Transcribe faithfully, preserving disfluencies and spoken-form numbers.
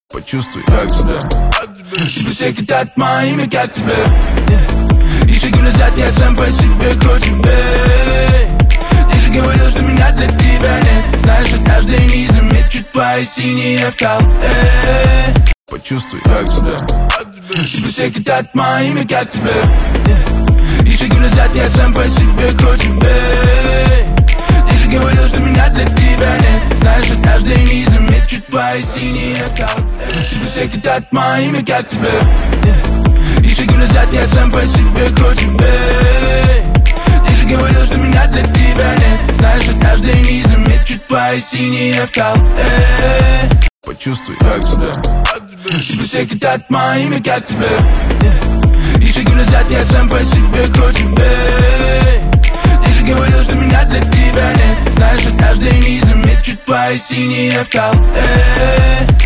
Почувствуй, как тебя. Тебе все кидают мое имя, как тебе. И шаги назад я сам по себе круче, бей. Ты же говорил, что меня для тебя нет. Знаешь, однажды не замечу твои синие вкал. Почувствуй, как тебя. Тебе все кидают мое имя, как тебе. И шаги назад я сам по себе круче, бей. Ты же говорил, что меня для тебя нет. Знаешь, однажды не замечу твои синие вкал. Тебе все кидают мое имя, как тебе. И шаги назад я сам по себе круче, бей. Ты же говорил, что меня для тебя нет. Знаешь, однажды не замечу твои синие вкал. Почувствуй, как тебя. Тебе все кидают мое имя, как тебе. И шаги назад я сам по себе круче, бей. Ты же говорил, что меня для тебя нет. Знаешь, однажды не замечу твои синие вкал.